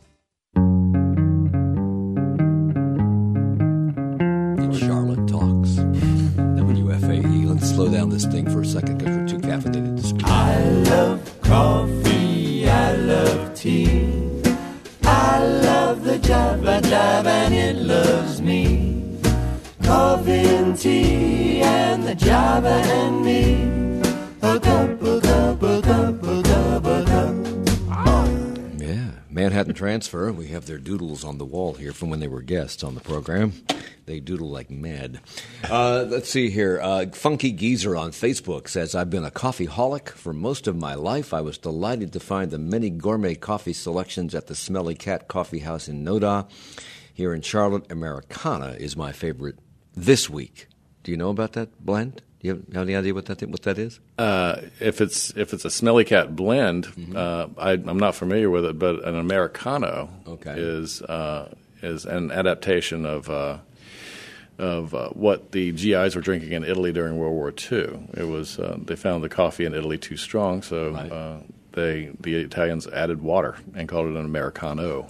It's Charlotte Talks. WFAE. Let's slow down this thing for a second because we're too caffeinated to speak. I love coffee. I love tea. I love the Java Jive and it loves me. Coffee and tea and the Java and me. A cup, a cup, a cup, a cup, a cup. Yeah, Manhattan Transfer. We have their doodles on the wall here from when they were guests on the program. They doodle like mad. Let's see here. Funky Geezer on Facebook says, I've been a coffeeholic for most of my life. I was delighted to find the many gourmet coffee selections at the Smelly Cat Coffee House in Noda. Here in Charlotte, Americana is my favorite this week. Do you know about that blend? Do you have any idea what that is? If it's a Smelly Cat blend, I'm not familiar with it, but an Americano is an adaptation of what the GIs were drinking in Italy during World War II. It was they found the coffee in Italy too strong, so the Italians added water and called it an Americano.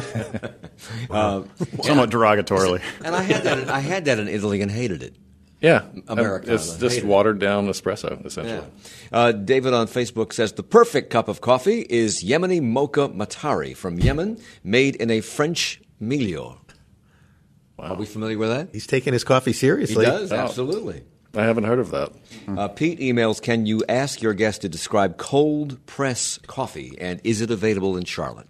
Somewhat derogatorily. And I had that in Italy and hated it. Yeah, Americano. It's just watered down espresso, essentially. Yeah. David on Facebook says, the perfect cup of coffee is Yemeni Mocha Matari from Yemen, made in a French milieu. Wow. Are we familiar with that? He's taking his coffee seriously. He does, absolutely. I haven't heard of that. Pete emails, can you ask your guest to describe cold press coffee, and is it available in Charlotte?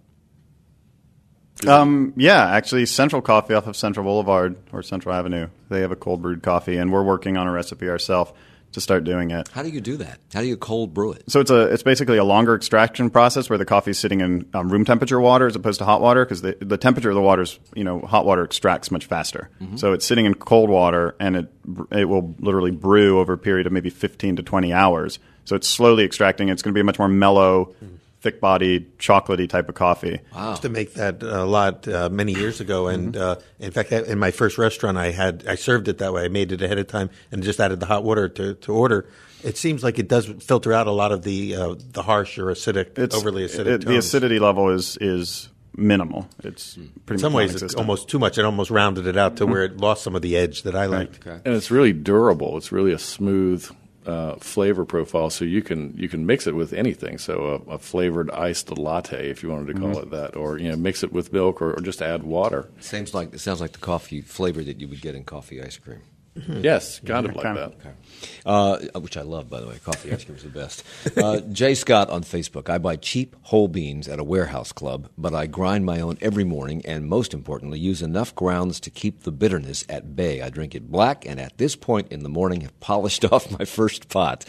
Yeah, actually, Central Coffee off of Central Boulevard or Central Avenue, they have a cold brewed coffee, and we're working on a recipe ourselves to start doing it. How do you do that? How do you cold brew it? So it's basically a longer extraction process where the coffee is sitting in room temperature water as opposed to hot water, because the temperature of the water is, hot water extracts much faster. Mm-hmm. So it's sitting in cold water, and it will literally brew over a period of maybe 15 to 20 hours. So it's slowly extracting. It's going to be a much more mellow, thick-bodied, chocolatey type of coffee. Wow. I used to make that a lot many years ago, and in fact, in my first restaurant, I served it that way. I made it ahead of time and just added the hot water to order. It seems like it does filter out a lot of the harsh or overly acidic tones. The acidity level is minimal. It's pretty. In some ways, it's almost too much. It almost rounded it out to where it lost some of the edge that I liked. Okay. And it's really durable. It's really a smooth flavor profile, so you can mix it with anything. So a flavored iced latte, if you wanted to call it that, or mix it with milk, or just add water. It sounds like the coffee flavor that you would get in coffee ice cream. Mm-hmm. Yes, kind of like that. Okay. Which I love, by the way. Coffee ice cream is the best. Jay Scott on Facebook. I buy cheap whole beans at a warehouse club, but I grind my own every morning and, most importantly, use enough grounds to keep the bitterness at bay. I drink it black, and at this point in the morning have polished off my first pot.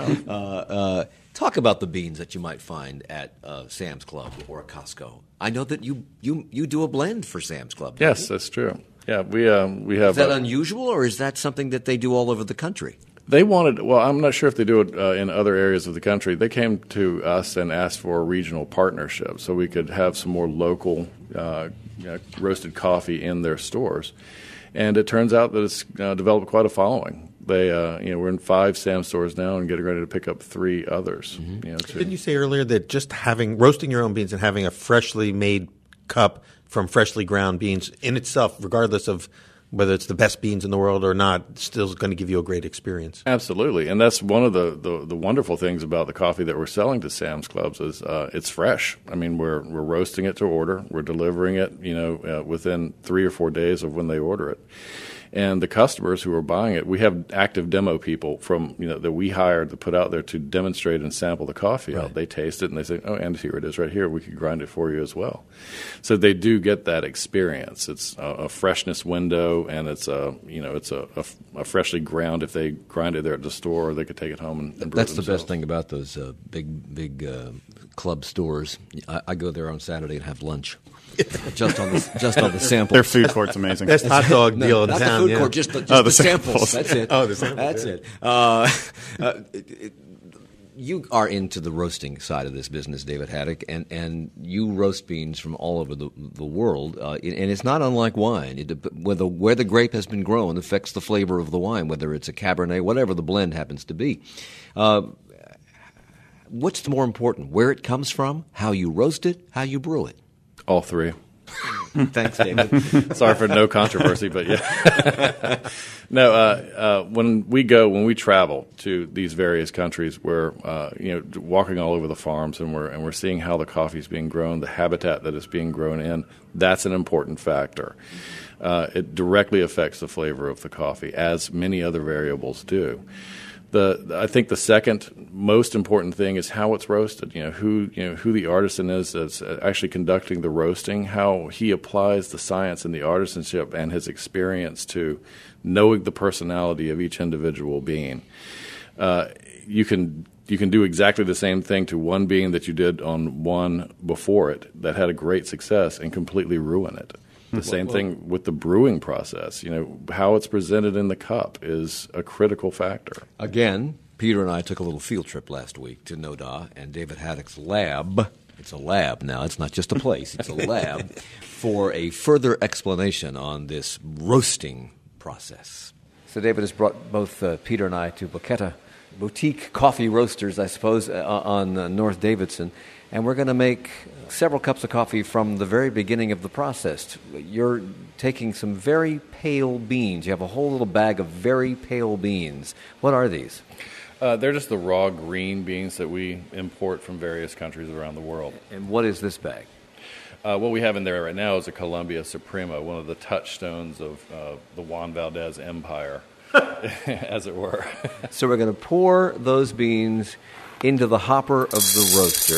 Wow. Talk about the beans that you might find at Sam's Club or a Costco. I know that you do a blend for Sam's Club. Yes, that's true. Yeah, we have. Is that unusual, or is that something that they do all over the country? They wanted. Well, I'm not sure if they do it in other areas of the country. They came to us and asked for a regional partnership, so we could have some more local roasted coffee in their stores. And it turns out that it's developed quite a following. They, we're in 5 Sam's stores now and getting ready to pick up 3 others. Mm-hmm. Didn't you say earlier that just roasting your own beans and having a freshly made cup from freshly ground beans in itself, regardless of whether it's the best beans in the world or not, still is going to give you a great experience. Absolutely, and that's one of the wonderful things about the coffee that we're selling to Sam's Clubs is it's fresh. I mean, we're roasting it to order. We're delivering it, within 3 or 4 days of when they order it. And the customers who are buying it, we have active demo people that we hired to put out there to demonstrate and sample the coffee out. They taste it and they say, "Oh, and here it is right here. We could grind it for you as well." So they do get that experience. It's a freshness window, and it's a freshly ground. If they grind it there at the store, they could take it home and brew it That's themselves. the best thing about those big club stores. I go there on Saturday and have lunch. just on the samples. Their food court's amazing. Best hot dog deal in not town. the food court, just the samples. That's it. Oh, the samples. That's it. You are into the roasting side of this business, David Haddock, and you roast beans from all over the world, and it's not unlike wine. Where the grape has been grown affects the flavor of the wine, whether it's a Cabernet, whatever the blend happens to be. What's more important, where it comes from, how you roast it, how you brew it? All three. Thanks, David. Sorry for no controversy, but yeah. No, when we travel to these various countries, we're walking all over the farms, and we're seeing how the coffee is being grown, the habitat that it's being grown in. That's an important factor. It directly affects the flavor of the coffee, as many other variables do. I think the second most important thing is how it's roasted. Who the artisan is that's actually conducting the roasting, how he applies the science and the artisanship and his experience to knowing the personality of each individual bean. You can do exactly the same thing to one bean that you did on one before it that had a great success and completely ruin it. The same thing with the brewing process. How it's presented in the cup is a critical factor. Again, Peter and I took a little field trip last week to Noda and David Haddock's lab. It's a lab now. It's not just a place. It's a lab for a further explanation on this roasting process. So David has brought both Peter and I to Boqueta Boutique Coffee Roasters, I suppose, on North Davidson. And we're going to make several cups of coffee from the very beginning of the process. You're taking some very pale beans. You have a whole little bag of very pale beans. What are these? They're just the raw green beans that we import from various countries around the world. And what is this bag? What we have in there right now is a Colombia Suprema, one of the touchstones of the Juan Valdez empire, as it were. So we're going to pour those beans into the hopper of the roaster,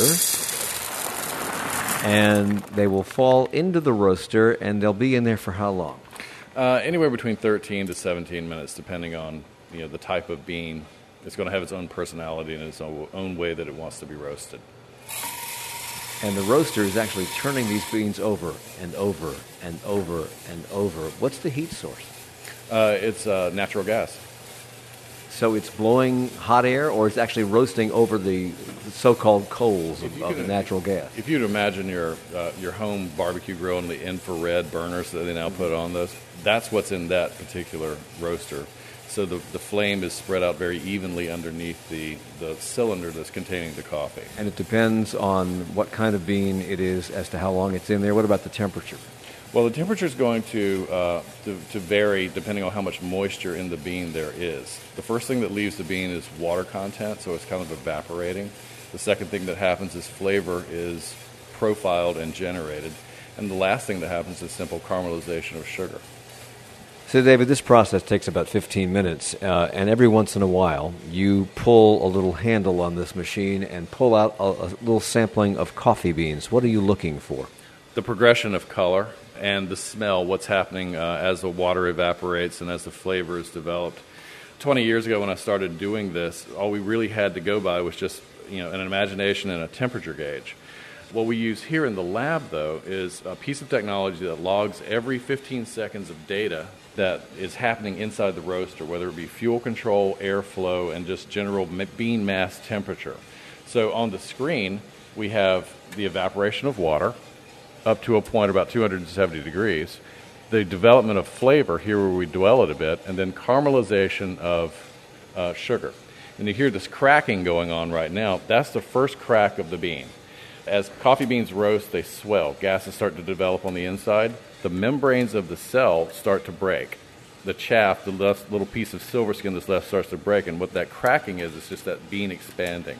and they will fall into the roaster, and they'll be in there for how long? Anywhere between 13 to 17 minutes, depending on the type of bean. It's going to have its own personality and its own way that it wants to be roasted. And the roaster is actually turning these beans over and over and over and over. What's the heat source? It's natural gas. So it's blowing hot air, or it's actually roasting over the so-called coals of the natural gas? If you'd imagine your home barbecue grill and the infrared burners that they now put on those, that's what's in that particular roaster. So the flame is spread out very evenly underneath the cylinder that's containing the coffee. And it depends on what kind of bean it is as to how long it's in there. What about the temperature? Well, the temperature is going to vary depending on how much moisture in the bean there is. The first thing that leaves the bean is water content, so it's kind of evaporating. The second thing that happens is flavor is profiled and generated. And the last thing that happens is simple caramelization of sugar. So, David, this process takes about 15 minutes, and every once in a while you pull a little handle on this machine and pull out a little sampling of coffee beans. What are you looking for? The progression of color and the smell, what's happening as the water evaporates and as the flavor is developed. 20 years ago when I started doing this, all we really had to go by was just an imagination and a temperature gauge. What we use here in the lab, though, is a piece of technology that logs every 15 seconds of data that is happening inside the roaster, whether it be fuel control, airflow, and just general bean mass temperature. So on the screen, we have the evaporation of water up to a point about 270 degrees, the development of flavor here where we dwell it a bit, and then caramelization of sugar. And you hear this cracking going on right now. That's the first crack of the bean. as coffee beans roast, they swell. Gases start to develop on the inside. The membranes of the cell start to break. The chaff, the little piece of silver skin that's left, starts to break. And what that cracking is just that bean expanding.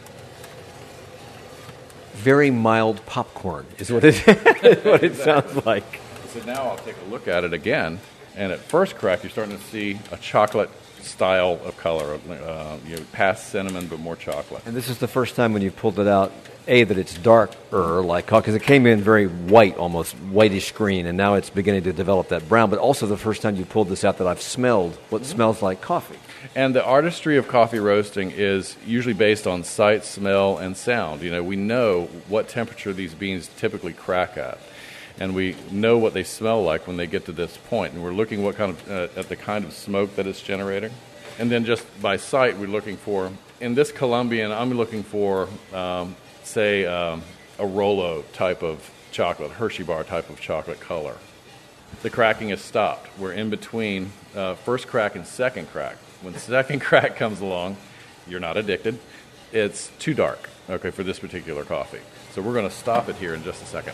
Very mild popcorn is what it, what it sounds like. So now I'll take a look at it again. And at first crack, you're starting to see a chocolate style of color, past cinnamon but more chocolate. And this is the first time when you pulled it out, that it's darker, like because it came in very white, almost whitish green, and now it's beginning to develop that brown. But also the first time you pulled this out that I've smelled what smells like coffee. And the artistry of coffee roasting is usually based on sight, smell, and sound. We know what temperature these beans typically crack at. And we know what they smell like when they get to this point. And we're looking at the kind of smoke that it's generating. And then just by sight, we're looking for, in this Colombian, I'm looking for, say, a Rolo type of chocolate, Hershey bar type of chocolate color. The cracking has stopped. We're in between first crack and second crack. When the second crack comes along, you're not addicted. It's too dark, for this particular coffee. So we're going to stop it here in just a second.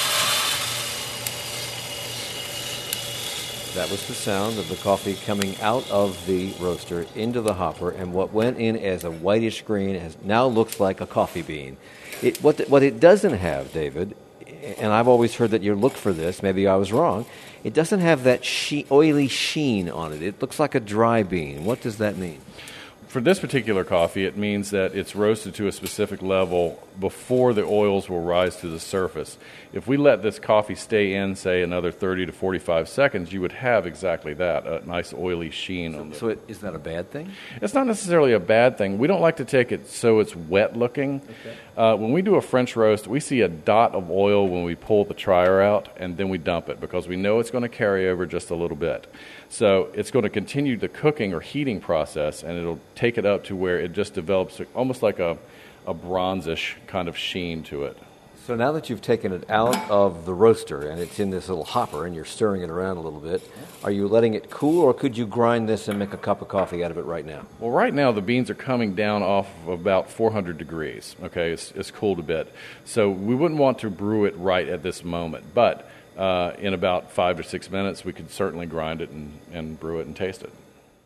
That was the sound of the coffee coming out of the roaster into the hopper, and what went in as a whitish green now looks like a coffee bean. What it doesn't have, David, and I've always heard that you look for this, maybe I was wrong, it doesn't have that oily sheen on it. It looks like a dry bean. What does that mean? For this particular coffee, it means that it's roasted to a specific level before the oils will rise to the surface. If we let this coffee stay in, say, another 30 to 45 seconds, you would have exactly that, a nice oily sheen on it. So is that a bad thing? It's not necessarily a bad thing. We don't like to take it so it's wet looking. Okay. When we do a French roast, we see a dot of oil when we pull the trier out, and then we dump it because we know it's going to carry over just a little bit. So it's going to continue the cooking or heating process, and it'll take it up to where it just develops almost like a bronzish kind of sheen to it. So now that you've taken it out of the roaster and it's in this little hopper and you're stirring it around a little bit, are you letting it cool, or could you grind this and make a cup of coffee out of it right now? Well, right now the beans are coming down off of about 400 degrees. Okay, it's cooled a bit. So we wouldn't want to brew it right at this moment, but in about 5 to 6 minutes, we could certainly grind it and brew it and taste it.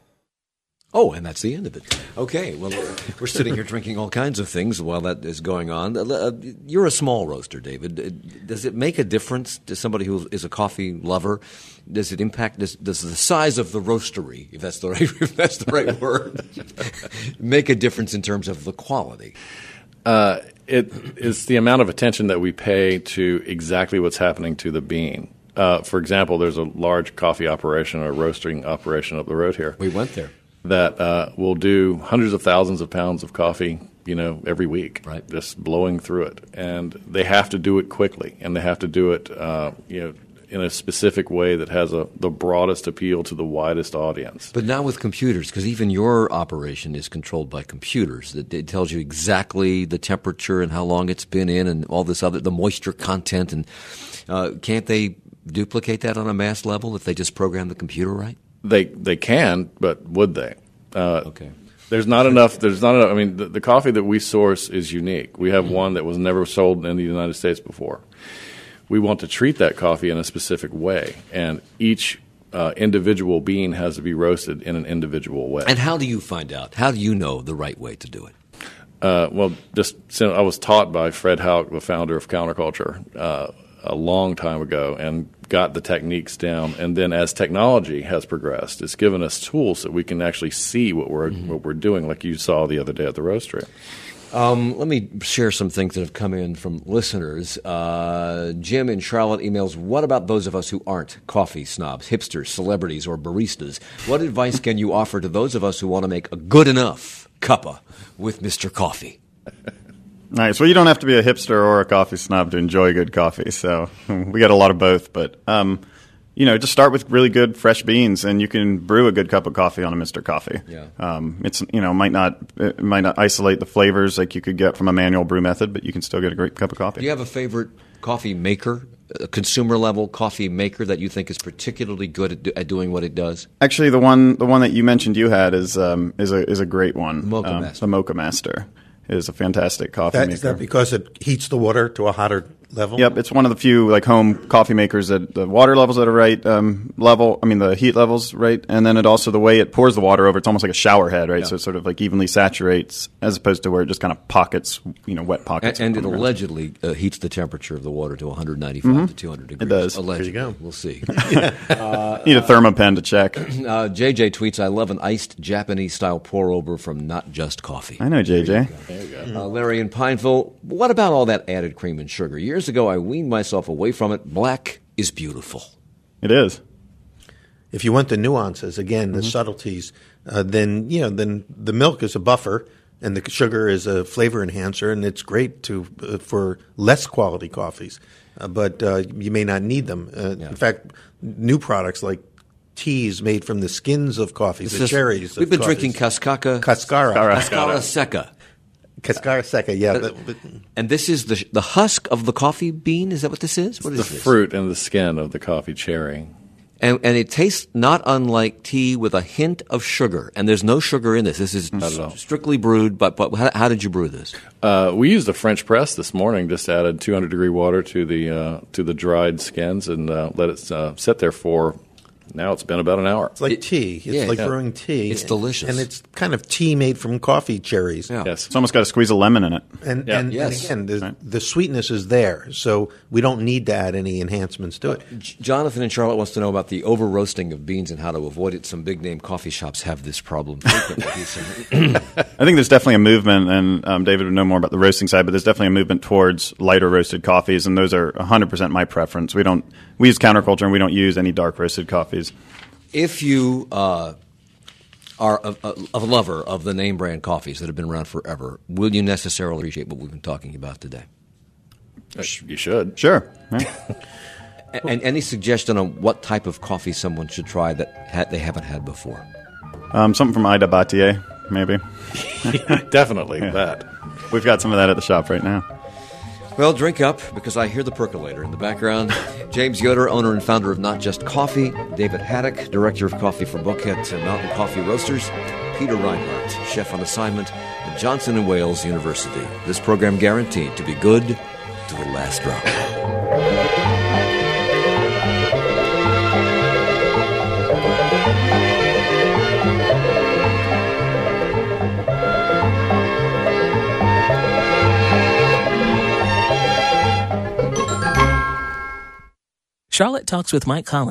Oh, and that's the end of it. Okay, well, we're sitting here drinking all kinds of things while that is going on. You're a small roaster, David. Does it make a difference to somebody who is a coffee lover? Does it impact, does the size of the roastery, if that's the right word, make a difference in terms of the quality? It is the amount of attention that we pay to exactly what's happening to the bean. For example, there's a large coffee operation or roasting operation up the road here. We went there. That will do hundreds of thousands of pounds of coffee, every week, right? Just blowing through it. And they have to do it quickly, and they have to do it, in a specific way that has the broadest appeal to the widest audience. But not with computers, because even your operation is controlled by computers. It tells you exactly the temperature and how long it's been in and all this other, the moisture content. And can't they duplicate that on a mass level if they just program the computer right? They can, but would they? Okay. There's not enough. I mean, the coffee that we source is unique. We have one that was never sold in the United States before. We want to treat that coffee in a specific way, and each individual bean has to be roasted in an individual way. And how do you find out? How do you know the right way to do it? I was taught by Fred Houck, the founder of Counterculture, a long time ago, and got the techniques down. And then as technology has progressed, it's given us tools so we can actually see what we're doing, like you saw the other day at the roastery. Let me share some things that have come in from listeners. Jim in Charlotte emails, what about those of us who aren't coffee snobs, hipsters, celebrities, or baristas? What advice can you offer to those of us who want to make a good enough cuppa with Mr. Coffee? Nice. Well, you don't have to be a hipster or a coffee snob to enjoy good coffee. So we got a lot of both. But, just start with really good fresh beans, and you can brew a good cup of coffee on a Mr. Coffee. Yeah. It might not isolate the flavors like you could get from a manual brew method, but you can still get a great cup of coffee. Do you have a favorite coffee maker, a consumer level coffee maker that you think is particularly good at doing what it does? Actually, the one that you mentioned you had is a great one. Mocha Master. The Mocha Master is a fantastic coffee maker. Is that because it heats the water to a hotter level? Yep, it's one of the few like home coffee makers that the water levels at a right level. I mean, the heat levels right, and then it also the way it pours the water over. It's almost like a shower head, right? Yeah. So it sort of like evenly saturates, as opposed to where it just kind of pockets, wet pockets. And it allegedly heats the temperature of the water to 195 to 200 degrees. It does. Allegedly. There you go. We'll see. Need a thermopen to check. JJ tweets, "I love an iced Japanese-style pour-over from Not Just Coffee." I know JJ. There you go. Larry in Pineville, what about all that added cream and sugar? Years ago, I weaned myself away from it. Black is beautiful. It is. If you want the nuances, again, the subtleties, then the milk is a buffer and the sugar is a flavor enhancer, and it's great for less quality coffees. But you may not need them. In fact, new products like teas made from the skins of coffees, the cherries. We've been drinking Cascara Seca. Cascara Seca, yeah. And this is the husk of the coffee bean? Is that what this is? What is the this? Fruit and the skin of the coffee cherry. And it tastes not unlike tea with a hint of sugar. And there's no sugar in this. This is strictly brewed. But how did you brew this? We used a French press this morning. Just added 200-degree water to the dried skins and let it sit there for. Now it's been about an hour. It's like tea. It's like brewing tea. It's delicious. And it's kind of tea made from coffee cherries. Yeah. Yes. It's almost got a squeeze of lemon in it. And again, the sweetness is there, so we don't need to add any enhancements to it. Jonathan in Charlotte wants to know about the over-roasting of beans and how to avoid it. Some big-name coffee shops have this problem frequently. I think there's definitely a movement, and David would know more about the roasting side, but there's definitely a movement towards lighter roasted coffees, and those are 100% my preference. We use counterculture, and we don't use any dark roasted coffees. If you are a lover of the name brand coffees that have been around forever, will you necessarily appreciate what we've been talking about today? You should. Sure. Yeah. And any suggestion on what type of coffee someone should try that they haven't had before? Something from Ida Battier, maybe. Definitely that. We've got some of that at the shop right now. Well, drink up, because I hear the percolator in the background. James Yoder, owner and founder of Not Just Coffee. David Haddock, director of coffee for Bouquet and Mountain Coffee Roasters. Peter Reinhardt, chef on assignment at Johnson & Wales University. This program guaranteed to be good to the last drop. Charlotte Talks with Mike Collins